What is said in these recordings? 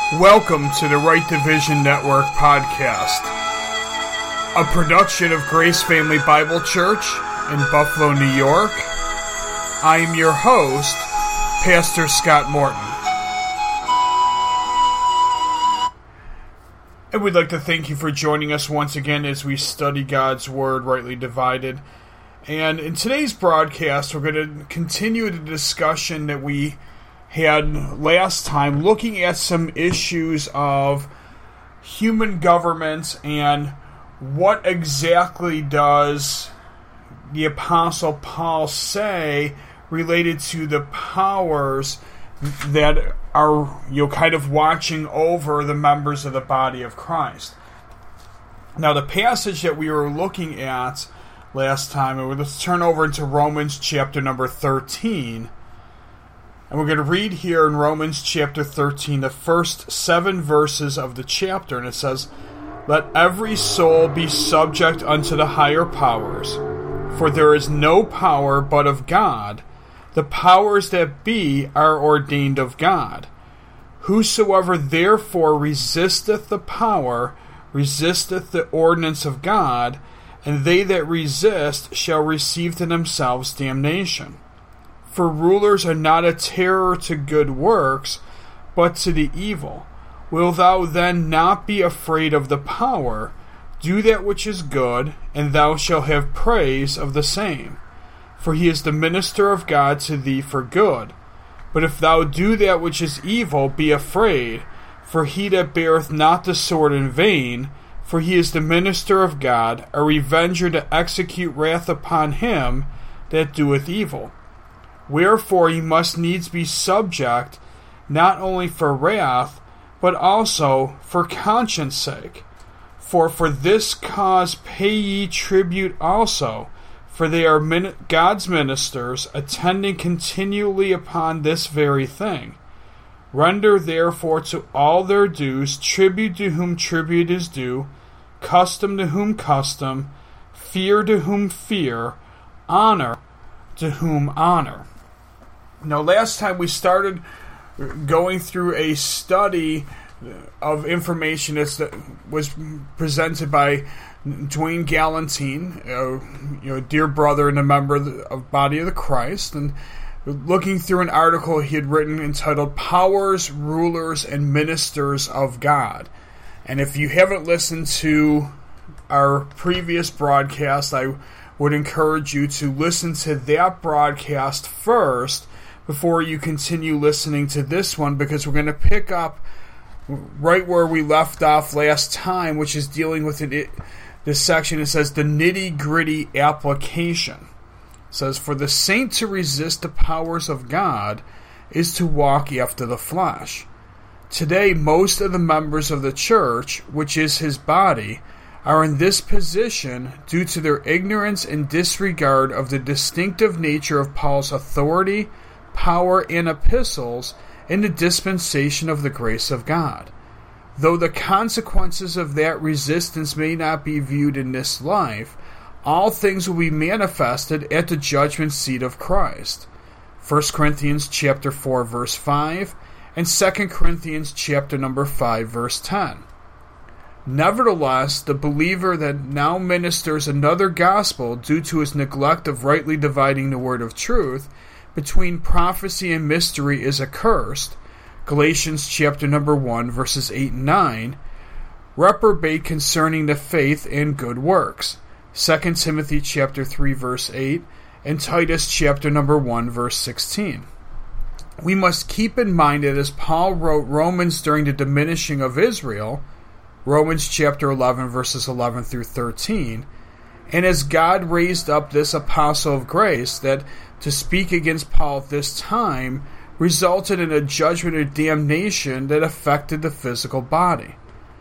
Welcome to the Right Division Network podcast, a production of Grace Family Bible Church in Buffalo, New York. I am your host, Pastor Scott Morton. And we'd like to thank you for joining us once again as we study God's Word rightly divided. And in today's broadcast, we're going to continue the discussion that we had last time, looking at some issues of human government and what exactly does the Apostle Paul say related to the powers that are, kind of watching over the members of the body of Christ. Now, the passage that we were looking at last time, and let's turn over into Romans chapter number 13. And we're going to read here in Romans chapter 13 the first 7 verses of the chapter. And it says, "Let every soul be subject unto the higher powers, for there is no power but of God. The powers that be are ordained of God. Whosoever therefore resisteth the power, resisteth the ordinance of God, and they that resist shall receive to themselves damnation. For rulers are not a terror to good works, but to the evil. Wilt thou then not be afraid of the power? Do that which is good, and thou shalt have praise of the same. For he is the minister of God to thee for good. But if thou do that which is evil, be afraid, for he that beareth not the sword in vain, for he is the minister of God, a revenger to execute wrath upon him that doeth evil. Wherefore ye must needs be subject, not only for wrath, but also for conscience sake. For this cause pay ye tribute also, for they are God's ministers, attending continually upon this very thing. Render therefore to all their dues, tribute to whom tribute is due, custom to whom custom, fear to whom fear, honor to whom honor." Now, last time we started going through a study of information that was presented by Dwayne Galantine, a dear brother and a member of Body of the Christ, and looking through an article he had written entitled "Powers, Rulers, and Ministers of God." And if you haven't listened to our previous broadcast, I would encourage you to listen to that broadcast first before you continue listening to this one, because we're going to pick up right where we left off last time, which is dealing with this section. It says the nitty-gritty application. It says, "For the saint to resist the powers of God is to walk after the flesh." Today, most of the members of the church, which is his body, are in this position due to their ignorance and disregard of the distinctive nature of Paul's authority, power, and epistles in the dispensation of the grace of God. Though the consequences of that resistance may not be viewed in this life, all things will be manifested at the judgment seat of Christ. 1 Corinthians chapter 4 verse 5 and 2 Corinthians chapter number 5 verse 10. Nevertheless, the believer that now ministers another gospel due to his neglect of rightly dividing the word of truth between prophecy and mystery is accursed. Galatians chapter number 1 verses 8 and 9. Reprobate concerning the faith and good works. 2 Timothy chapter 3 verse 8 and Titus chapter number 1 verse 16. We must keep in mind that as Paul wrote Romans during the diminishing of Israel, Romans chapter 11 verses 11 through 13, and as God raised up this apostle of grace, that to speak against Paul at this time resulted in a judgment or damnation that affected the physical body.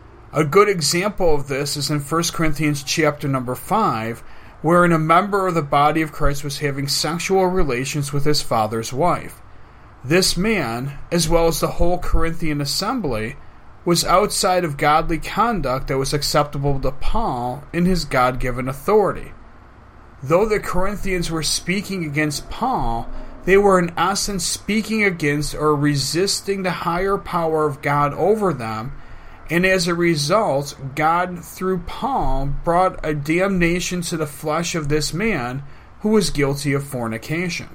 A good example of this is in 1 Corinthians chapter number 5, wherein a member of the body of Christ was having sexual relations with his father's wife. This man, as well as the whole Corinthian assembly, was outside of godly conduct that was acceptable to Paul in his God-given authority. Though the Corinthians were speaking against Paul, They were in essence speaking against or resisting the higher power of God over them, and as a result, God, through Paul, brought a damnation to the flesh of this man who was guilty of fornication.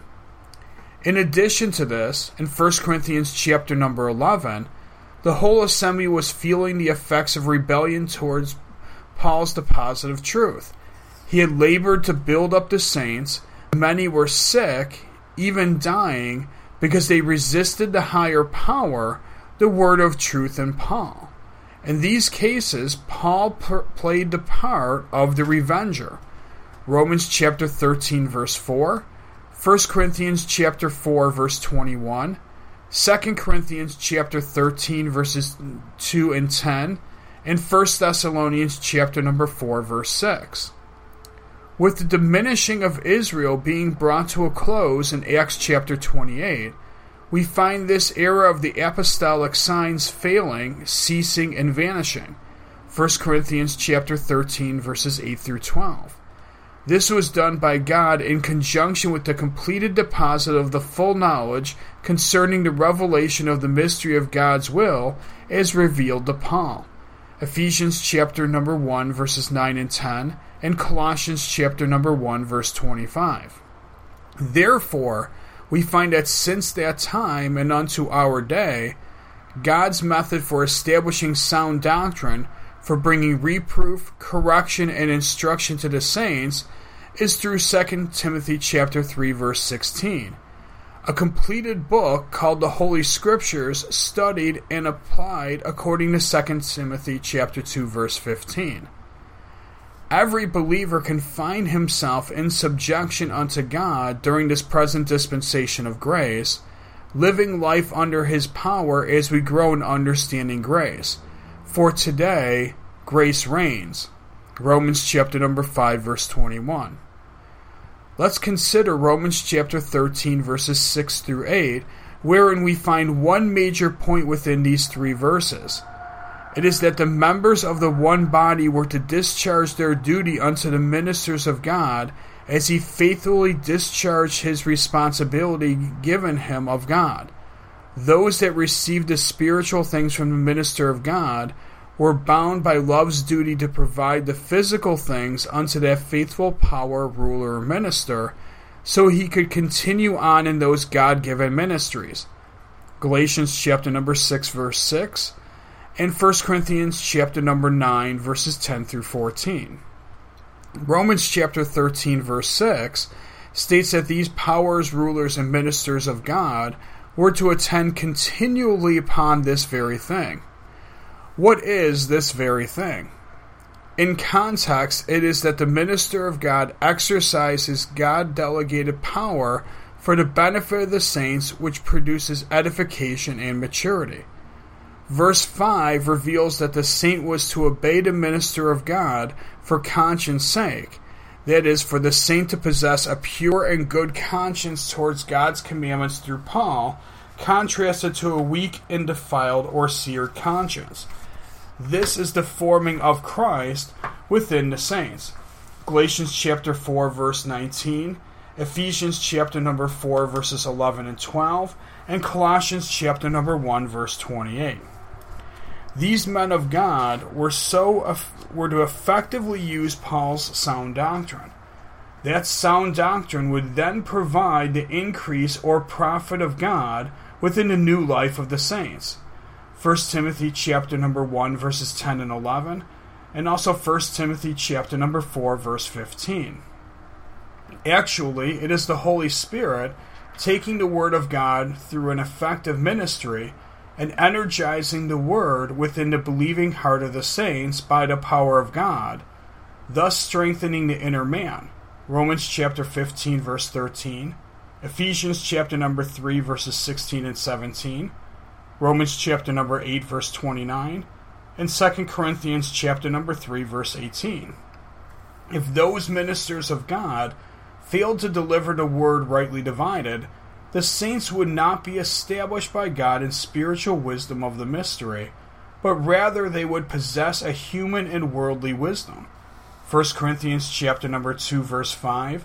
In addition to this, in 1 Corinthians chapter number 11, the whole assembly was feeling the effects of rebellion towards Paul's deposit of truth. He had labored to build up the saints. Many were sick, even dying, because they resisted the higher power, the word of truth in Paul. In these cases, Paul played the part of the revenger. Romans chapter 13, verse 4, 1 Corinthians chapter 4, verse 21, 2 Corinthians chapter 13, verses 2 and 10, and 1 Thessalonians chapter number 4, verse 6. With the diminishing of Israel being brought to a close in Acts chapter 28, we find this era of the apostolic signs failing, ceasing, and vanishing. 1 Corinthians chapter 13, verses 8 through 12. This was done by God in conjunction with the completed deposit of the full knowledge concerning the revelation of the mystery of God's will as revealed to Paul. Ephesians chapter number 1, verses 9 and 10, and Colossians chapter number 1, verse 25. Therefore, we find that since that time and unto our day, God's method for establishing sound doctrine, for bringing reproof, correction, and instruction to the saints, is through 2 Timothy chapter 3, verse 16. A completed book called the Holy Scriptures, studied and applied according to 2 Timothy chapter 2, verse 15. Every believer can find himself in subjection unto God during this present dispensation of grace, living life under His power as we grow in understanding grace. For today, grace reigns. Romans chapter number 5, verse 21. Let's consider Romans chapter 13, verses 6 through 8, wherein we find one major point within these three verses. It is that the members of the one body were to discharge their duty unto the ministers of God as he faithfully discharged his responsibility given him of God. Those that received the spiritual things from the minister of God were bound by love's duty to provide the physical things unto that faithful power, ruler, or minister, so he could continue on in those God-given ministries. Galatians chapter number 6, verse 6, and 1 Corinthians chapter number 9, verses 10 through 14. Romans chapter 13, verse 6 states that these powers, rulers, and ministers of God were to attend continually upon this very thing. What is this very thing? In context, it is that the minister of God exercises God-delegated power for the benefit of the saints, which produces edification and maturity. Verse 5 reveals that the saint was to obey the minister of God for conscience sake, that is, for the saint to possess a pure and good conscience towards God's commandments through Paul, contrasted to a weak and defiled or seared conscience. This is the forming of Christ within the saints. Galatians chapter 4, verse 19, Ephesians chapter number 4, verses 11 and 12, and Colossians chapter number 1, verse 28. These men of God were to effectively use Paul's sound doctrine. That sound doctrine would then provide the increase or profit of God within the new life of the saints. 1 Timothy chapter number 1, verses 10 and 11, and also 1 Timothy chapter number 4, verse 15. Actually, it is the Holy Spirit taking the Word of God through an effective ministry and energizing the Word within the believing heart of the saints by the power of God, thus strengthening the inner man. Romans chapter 15, verse 13, Ephesians chapter number 3, verses 16 and 17, Romans chapter number 8, verse 29, and 2 Corinthians chapter number 3, verse 18. If those ministers of God failed to deliver the word rightly divided, the saints would not be established by God in spiritual wisdom of the mystery, but rather they would possess a human and worldly wisdom. 1 Corinthians chapter number 2, verse 5,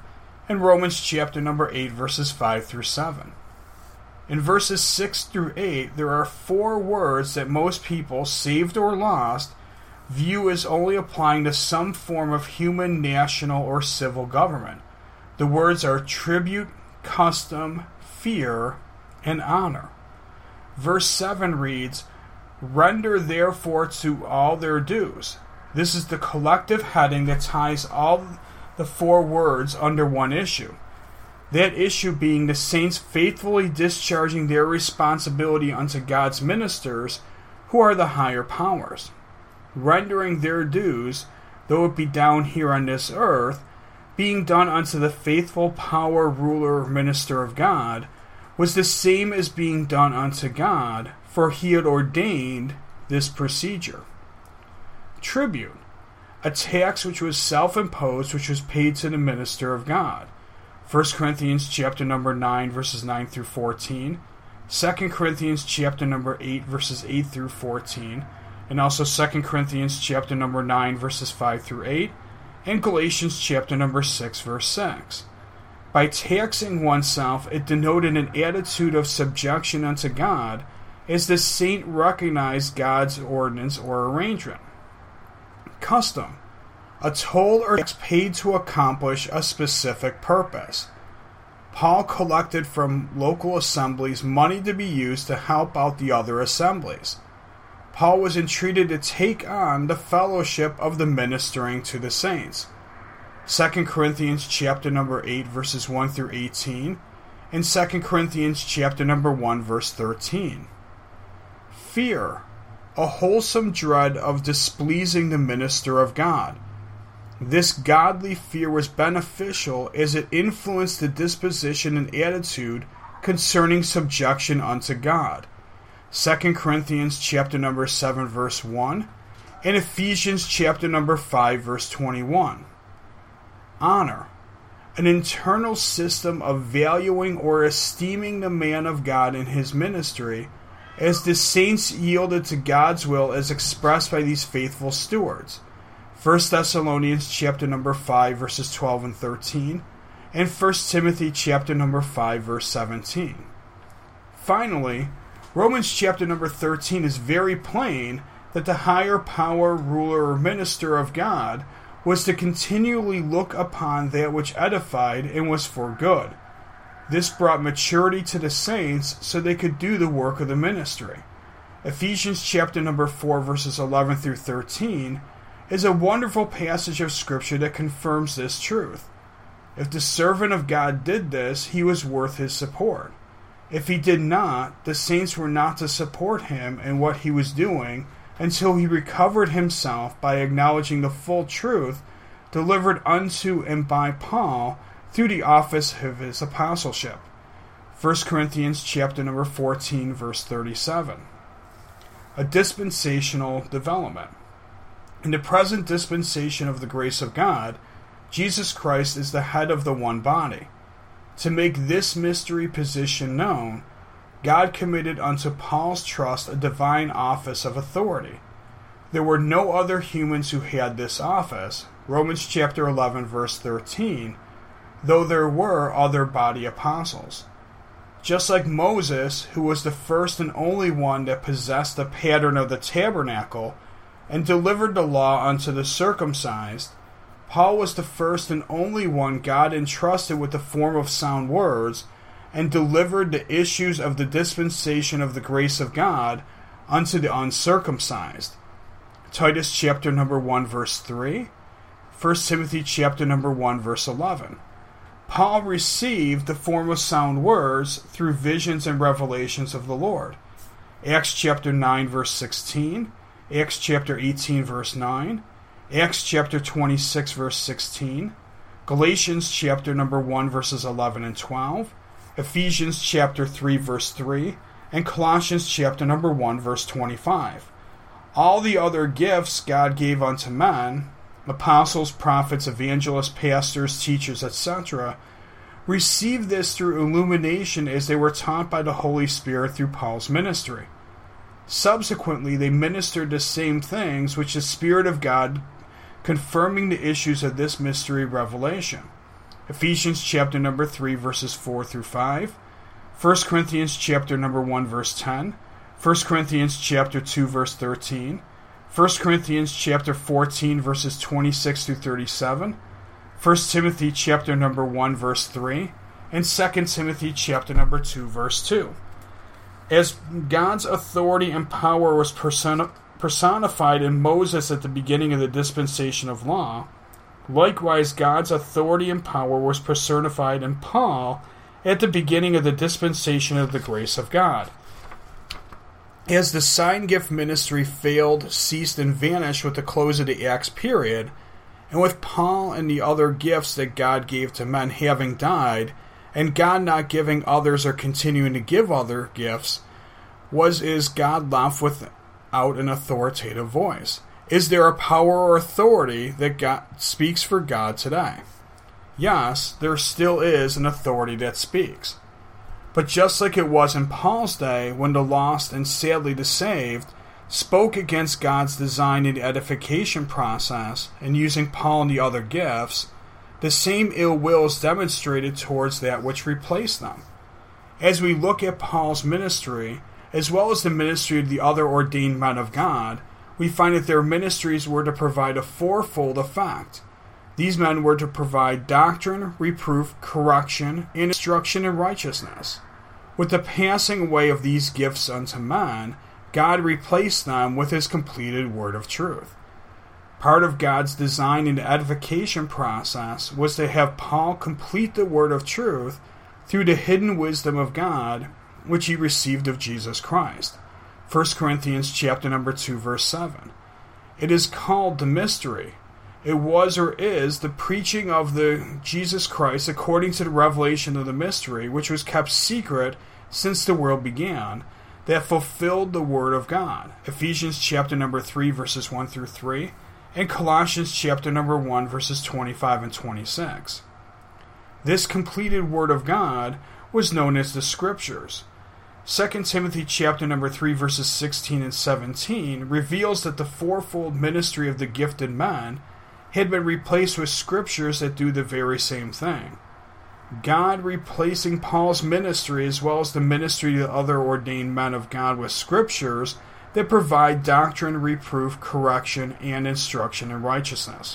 and Romans chapter number 8, verses 5 through 7. In verses 6 through 8, there are 4 words that most people, saved or lost, view as only applying to some form of human, national, or civil government. The words are tribute, custom, fear, and honor. Verse 7 reads, "Render therefore to all their dues." This is the collective heading that ties all the 4 words under one issue. That issue being the saints faithfully discharging their responsibility unto God's ministers, who are the higher powers. Rendering their dues, though it be down here on this earth, being done unto the faithful power, ruler, minister of God, was the same as being done unto God, for he had ordained this procedure. Tribute, a tax which was self-imposed, which was paid to the minister of God. 1 Corinthians chapter number 9, verses 9 through 14. 2 Corinthians chapter number 8, verses 8 through 14. And also 2 Corinthians chapter number 9, verses 5 through 8. And Galatians chapter number 6, verse 6. By taxing oneself, it denoted an attitude of subjection unto God, as the saint recognized God's ordinance or arrangement. Custom, a toll or tax paid to accomplish a specific purpose. Paul collected from local assemblies money to be used to help out the other assemblies. Paul was entreated to take on the fellowship of the ministering to the saints. 2 Corinthians chapter number 8, verses 1 through 18, and 2 Corinthians chapter number 1, verse 13. Fear, a wholesome dread of displeasing the minister of God. This godly fear was beneficial as it influenced the disposition and attitude concerning subjection unto God. 2 Corinthians chapter number 7, verse 1, and Ephesians chapter number 5, verse 21. Honor, an internal system of valuing or esteeming the man of God in his ministry, as the saints yielded to God's will as expressed by these faithful stewards. 1 Thessalonians chapter number 5, verses 12 and 13, and 1 Timothy chapter number 5, verse 17. Finally, Romans chapter number 13 is very plain that the higher power, ruler, or minister of God was to continually look upon that which edified and was for good. This brought maturity to the saints so they could do the work of the ministry. Ephesians chapter number 4, verses 11 through 13 is a wonderful passage of Scripture that confirms this truth. If the servant of God did this, he was worth his support. If he did not, the saints were not to support him in what he was doing until he recovered himself by acknowledging the full truth delivered unto and by Paul through the office of his apostleship. 1 Corinthians chapter number 14, verse 37. A dispensational development. In the present dispensation of the grace of God, Jesus Christ is the head of the one body. To make this mystery position known, God committed unto Paul's trust a divine office of authority. There were no other humans who had this office, Romans chapter 11, verse 13, though there were other body apostles. Just like Moses, who was the first and only one that possessed the pattern of the tabernacle and delivered the law unto the circumcised, Paul was the first and only one God entrusted with the form of sound words and delivered the issues of the dispensation of the grace of God unto the uncircumcised. Titus chapter number 1, verse 3, 1 Timothy chapter number 1, verse 11. Paul received the form of sound words through visions and revelations of the Lord. Acts chapter 9, verse 16, Acts chapter 18, verse 9, Acts chapter 26, verse 16, Galatians chapter number 1, verses 11 and 12, Ephesians chapter 3, verse 3, and Colossians chapter number 1, verse 25. All the other gifts God gave unto men, apostles, prophets, evangelists, pastors, teachers, etc., received this through illumination as they were taught by the Holy Spirit through Paul's ministry. Subsequently, they ministered the same things which the Spirit of God confirming the issues of this mystery revelation. Ephesians chapter number 3, verses 4 through 5. 1 Corinthians chapter number 1, verse 10. 1 Corinthians chapter 2, verse 13. 1 Corinthians chapter 14, verses 26 through 37. 1 Timothy chapter number 1, verse 3. And 2 Timothy chapter number 2, verse 2. As God's authority and power was personified in Moses at the beginning of the dispensation of law, likewise God's authority and power was personified in Paul at the beginning of the dispensation of the grace of God. As the sign gift ministry failed, ceased, and vanished with the close of the Acts period, and with Paul and the other gifts that God gave to men having died, and God not giving others or continuing to give other gifts, is God left without an authoritative voice? Is there a power or authority that God speaks for God today? Yes, there still is an authority that speaks. But just like it was in Paul's day, when the lost and sadly the saved spoke against God's design and edification process and using Paul and the other gifts, the same ill will is demonstrated towards that which replaced them. As we look at Paul's ministry, as well as the ministry of the other ordained men of God, we find that their ministries were to provide a fourfold effect. These men were to provide doctrine, reproof, correction, and instruction in righteousness. With the passing away of these gifts unto man, God replaced them with his completed word of truth. Part of God's design and edification process was to have Paul complete the word of truth through the hidden wisdom of God, which he received of Jesus Christ. 1 Corinthians chapter number 2, verse 7. It is called the mystery. It was or is the preaching of the Jesus Christ according to the revelation of the mystery, which was kept secret since the world began, that fulfilled the word of God. Ephesians chapter number 3, verses 1 through 3. And Colossians chapter number 1, verses 25 and 26. This completed word of God was known as the Scriptures. 2 Timothy chapter number 3, verses 16 and 17 reveals that the fourfold ministry of the gifted men had been replaced with Scriptures that do the very same thing. God replacing Paul's ministry as well as the ministry of the other ordained men of God with Scriptures that provide doctrine, reproof, correction, and instruction in righteousness.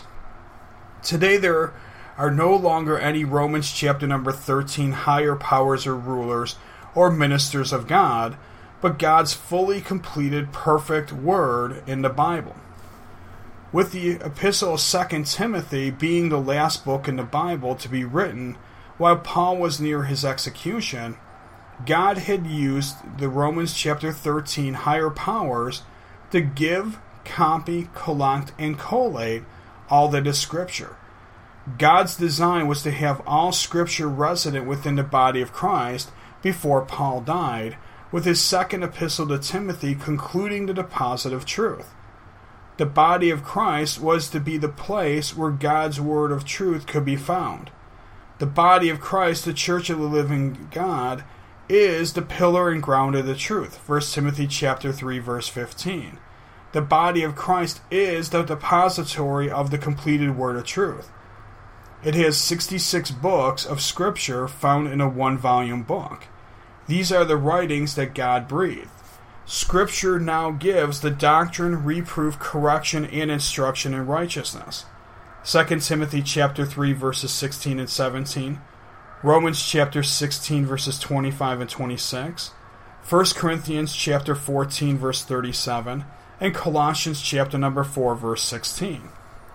Today there are no longer any Romans chapter number 13 higher powers or rulers or ministers of God, but God's fully completed perfect word in the Bible. With the epistle of 2 Timothy being the last book in the Bible to be written while Paul was near his execution, God had used the Romans chapter 13 higher powers to give, copy, collect, and collate all that is Scripture. God's design was to have all Scripture resident within the body of Christ before Paul died, with his second epistle to Timothy concluding the deposit of truth. The body of Christ was to be the place where God's word of truth could be found. The body of Christ, the church of the living God, is the pillar and ground of the truth. 1 Timothy chapter 3, verse 15. The body of Christ is the depository of the completed word of truth. It has 66 books of Scripture found in a one-volume book. These are the writings that God breathed. Scripture now gives the doctrine, reproof, correction, and instruction in righteousness. 2 Timothy chapter 3, verses 16 and 17. Romans chapter 16, verses 25 and 26. 1 Corinthians chapter 14, verse 37. And Colossians chapter number 4, verse 16.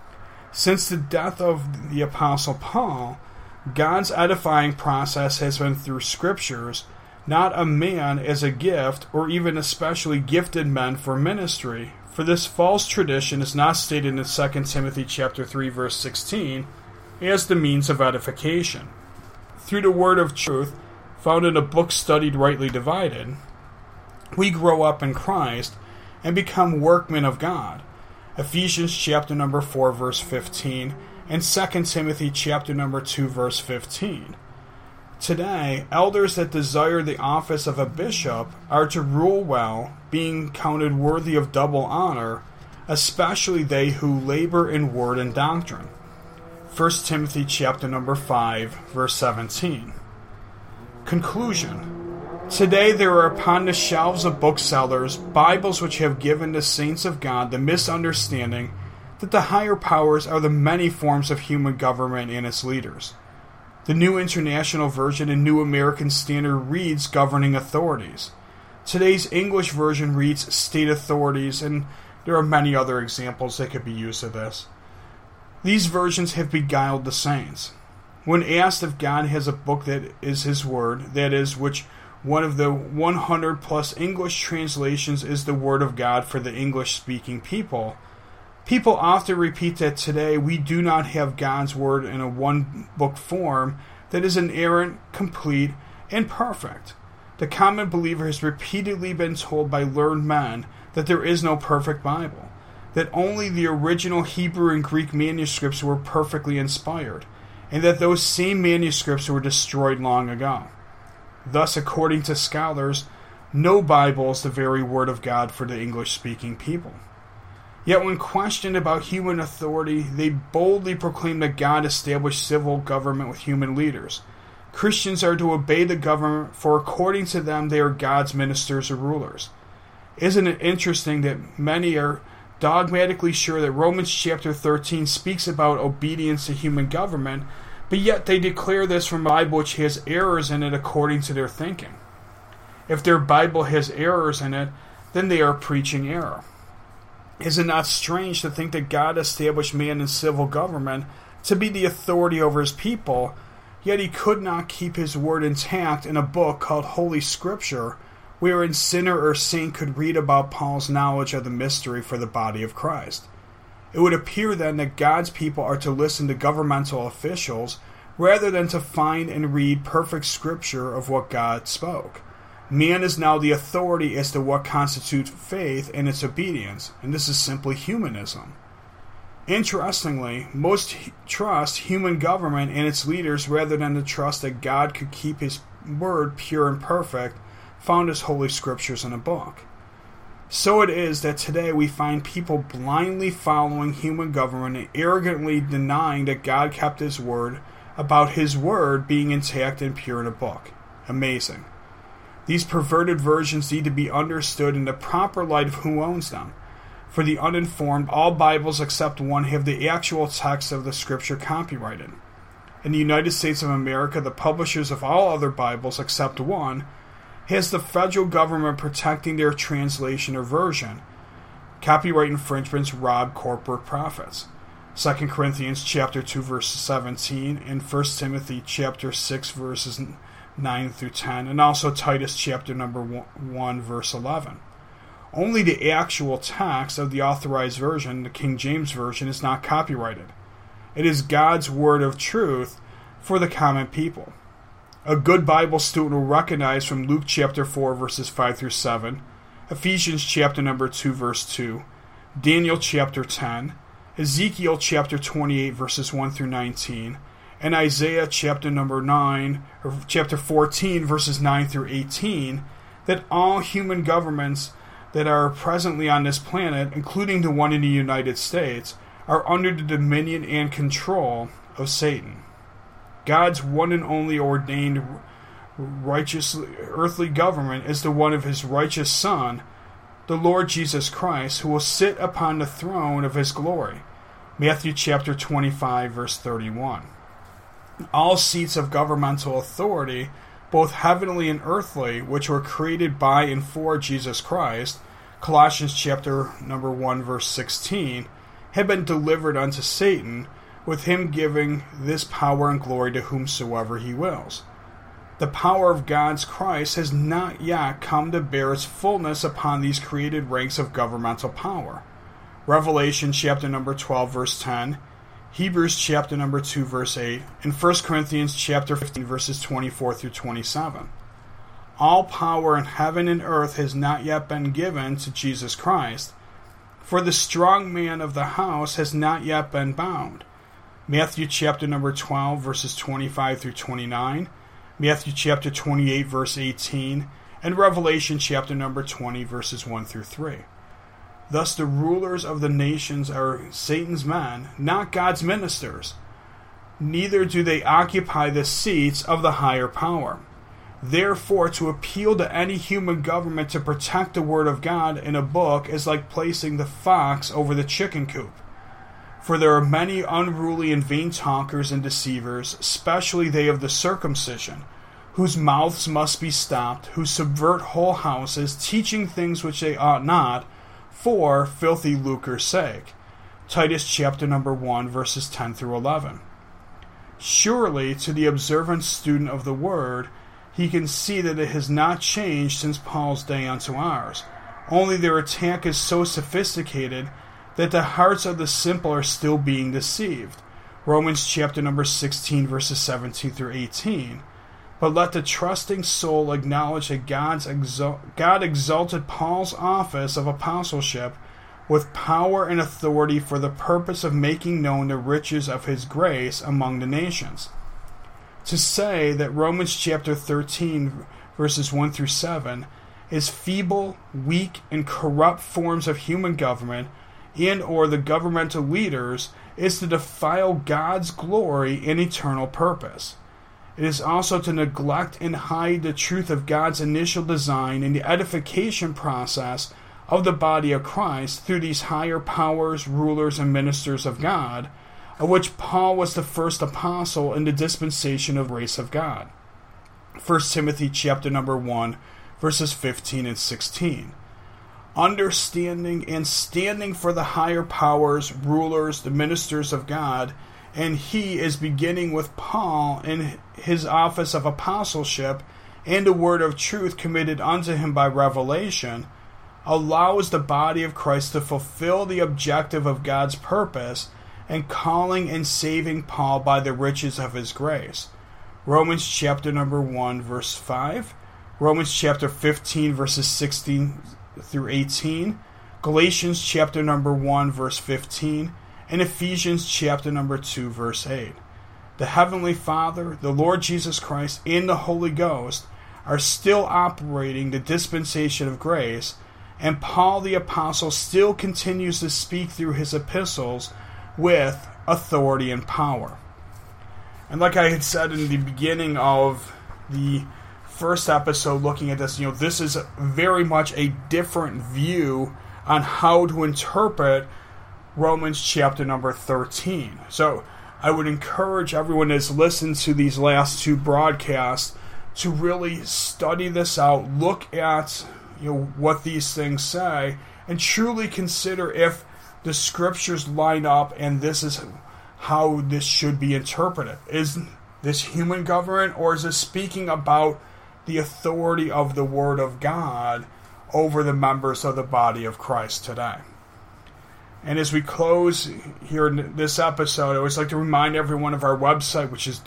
Since the death of the Apostle Paul, God's edifying process has been through Scriptures, not a man as a gift or even especially gifted men for ministry, for this false tradition is not stated in 2 Timothy chapter 3, verse 16 as the means of edification. Through the word of truth, found in a book studied rightly divided, we grow up in Christ and become workmen of God. Ephesians chapter number 4, verse 15, and 2 Timothy chapter number 2, verse 15. Today, elders that desire the office of a bishop are to rule well, being counted worthy of double honor, especially they who labor in word and doctrine. 1 Timothy chapter number 5, verse 17. Conclusion. Today there are upon the shelves of booksellers Bibles which have given the saints of God the misunderstanding that the higher powers are the many forms of human government and its leaders. The New International Version and New American Standard reads governing authorities. Today's English version reads state authorities, and there are many other examples that could be used of this. These versions have beguiled the saints. When asked if God has a book that is His Word, that is, which one of the 100 plus English translations is the Word of God for the English-speaking people, people often repeat that today we do not have God's Word in a one-book form that is inerrant, complete, and perfect. The common believer has repeatedly been told by learned men that there is no perfect Bible, that only the original Hebrew and Greek manuscripts were perfectly inspired, and that those same manuscripts were destroyed long ago. Thus, according to scholars, no Bible is the very Word of God for the English-speaking people. Yet when questioned about human authority, they boldly proclaim that God established civil government with human leaders. Christians are to obey the government, for according to them they are God's ministers or rulers. Isn't it interesting that many are dogmatically sure that Romans chapter 13 speaks about obedience to human government, but yet they declare this from a Bible which has errors in it according to their thinking? If their Bible has errors in it, then they are preaching error. Is it not strange to think that God established man in civil government to be the authority over His people, yet He could not keep His word intact in a book called Holy Scripture, wherein sinner or saint could read about Paul's knowledge of the mystery for the body of Christ? It would appear then that God's people are to listen to governmental officials rather than to find and read perfect Scripture of what God spoke. Man is now the authority as to what constitutes faith and its obedience, and this is simply humanism. Interestingly, most trust human government and its leaders rather than to trust that God could keep His word pure and perfect, found His Holy Scriptures in a book. So it is that today we find people blindly following human government and arrogantly denying that God kept His word about His word being intact and pure in a book. Amazing. These perverted versions need to be understood in the proper light of who owns them. For the uninformed, all Bibles except one have the actual text of the Scripture copyrighted. In the United States of America, the publishers of all other Bibles except one has the federal government protecting their translation or version. Copyright infringements rob corporate profits. 2 Corinthians chapter 2 verse 17 and 1 Timothy chapter 6 verses 9 through 10, and also Titus chapter number 1 verse 11. Only the actual text of the authorized version, the King James Version, is not copyrighted. It is God's word of truth for the common people. A good Bible student will recognize from Luke chapter 4 verses 5 through 7, Ephesians chapter number 2 verse 2, Daniel chapter 10, Ezekiel chapter 28 verses 1 through 19, and Isaiah chapter number 9, or chapter 14 verses 9 through 18, that all human governments that are presently on this planet, including the one in the United States, are under the dominion and control of Satan. God's one and only ordained righteous earthly government is the one of His righteous Son, the Lord Jesus Christ, who will sit upon the throne of His glory. Matthew chapter 25 verse 31. All seats of governmental authority, both heavenly and earthly, which were created by and for Jesus Christ, Colossians chapter number 1 verse 16, have been delivered unto Satan, with him giving this power and glory to whomsoever he wills. The power of God's Christ has not yet come to bear its fullness upon these created ranks of governmental power. Revelation chapter number 12 verse 10, Hebrews chapter number 2 verse 8, and 1 Corinthians chapter 15 verses 24 through 27. All power in heaven and earth has not yet been given to Jesus Christ, for the strong man of the house has not yet been bound. Matthew chapter number 12 verses 25 through 29, Matthew chapter 28 verse 18, and Revelation chapter number 20 verses 1 through 3. Thus the rulers of the nations are Satan's men, not God's ministers. neither do they occupy the seats of the higher power. Therefore, to appeal to any human government to protect the word of God in a book is like placing the fox over the chicken coop. For there are many unruly and vain talkers and deceivers, especially they of the circumcision, whose mouths must be stopped, who subvert whole houses, teaching things which they ought not, for filthy lucre's sake. Titus chapter number 1, verses 10 through 11. Surely, to the observant student of the word, he can see that it has not changed since Paul's day unto ours. Only their attack is so sophisticated that the hearts of the simple are still being deceived. Romans chapter number 16, verses 17 through 18. But let the trusting soul acknowledge that God exalted Paul's office of apostleship with power and authority for the purpose of making known the riches of his grace among the nations. To say that Romans chapter 13, verses 1 through 7, is feeble, weak, and corrupt forms of human government and or the governmental leaders is to defile God's glory and eternal purpose. It is also to neglect and hide the truth of God's initial design in the edification process of the body of Christ through these higher powers, rulers, and ministers of God, of which Paul was the first apostle in the dispensation of grace of God. 1 Timothy chapter number 1, verses 15 and 16. Understanding and standing for the higher powers, rulers, the ministers of God, and he is beginning with Paul in his office of apostleship and the word of truth committed unto him by revelation, allows the body of Christ to fulfill the objective of God's purpose and calling and saving Paul by the riches of his grace. Romans chapter number 1, verse 5, Romans chapter 15, verses 16 through 18, Galatians chapter number 1, verse 15, and Ephesians chapter number 2, verse 8. The Heavenly Father, the Lord Jesus Christ, and the Holy Ghost are still operating the dispensation of grace, and Paul the Apostle still continues to speak through his epistles with authority and power. And like I had said in the beginning of the first episode looking at this, this is very much a different view on how to interpret Romans chapter number 13. So I would encourage everyone that's listened to these last two broadcasts to really study this out, look at what these things say, and truly consider if the scriptures line up and this is how this should be interpreted. Is this human government, or is this speaking about the authority of the Word of God over the members of the body of Christ today? And as we close here in this episode, I always like to remind everyone of our website, which is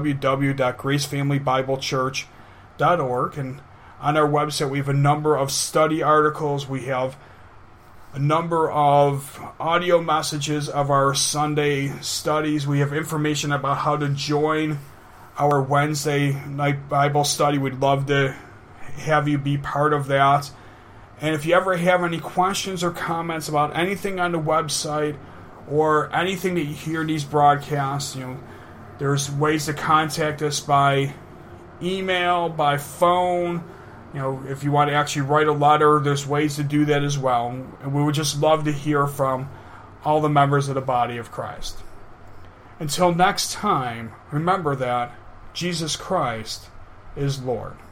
www.gracefamilybiblechurch.org. And on our website, we have a number of study articles. We have a number of audio messages of our Sunday studies. We have information about how to join our Wednesday night Bible study. We'd love to have you be part of that. And if you ever have any questions or comments about anything on the website or anything that you hear in these broadcasts, there's ways to contact us by email, by phone. If you want to actually write a letter, there's ways to do that as well. And we would just love to hear from all the members of the body of Christ. Until next time, remember that Jesus Christ is Lord.